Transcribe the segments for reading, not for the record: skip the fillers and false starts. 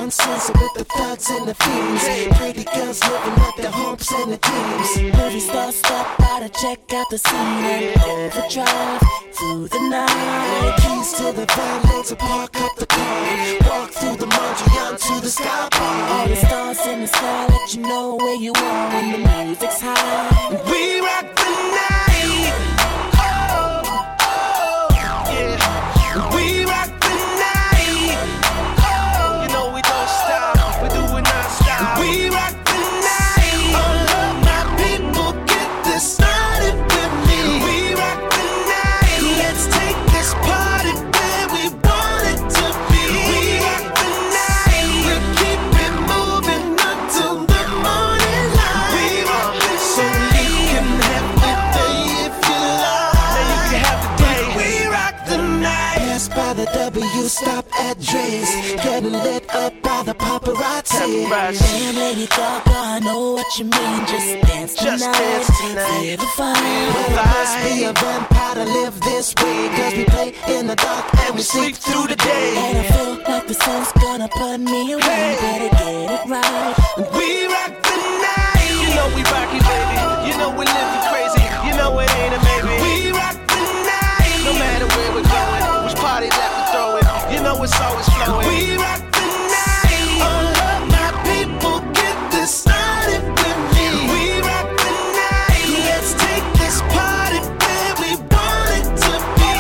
nonsense with the thugs and the fiends. Pretty girls living up their hopes and the dreams. Movie stars stop by to check out the scene and overdrive through the night. Keys to the valet to park up the car. Walk through the Mondrian to the sky bar. All the stars in the sky let you know where you are when the music's high. We rock the night. Oh, oh, yeah. We rock the night. Oh, you know we don't stop. We do it non-stop. We rock the night. All of my people get this started with me. We rock the night. Let's take this party where we want it to be. We rock the night. We'll keep it moving until the morning light. We rock the night. So you can have the day if you like. Now you can have the day. We rock the night. Pass by the W, stop at Dre's. Getting lit up by the paparazzi. Damn, Lady Gaga, I know what you mean. Just dance tonight. Feel the fire. Well, I must be a vampire to live this way. Cause we play in the dark and we sleep through the day. And I feel like the sun's gonna put me away. Better get it right. We rock the night. You know we rock it, baby. You know we living crazy. You know it ain't a maybe. We rock the night. No matter where we're going, which party that we're throwing, you know it's always flowing. We rock the night. All of my people get this started with me. We rock the night. Let's take this party where we want it to be.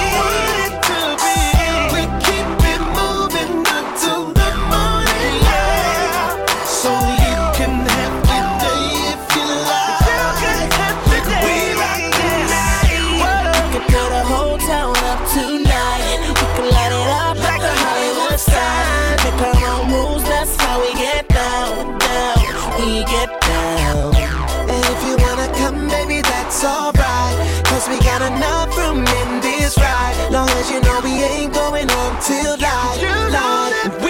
We keep it moving until the morning light. So you can have the day if you like. We rock the night. We can put a whole town up tonight. We can light it up like a Hollywood sign. Pick our own rules, that's how we get down, down. We get down. And if you wanna come, baby, that's alright. Cause we got enough room in this ride. Long as you know we ain't going home till light, light.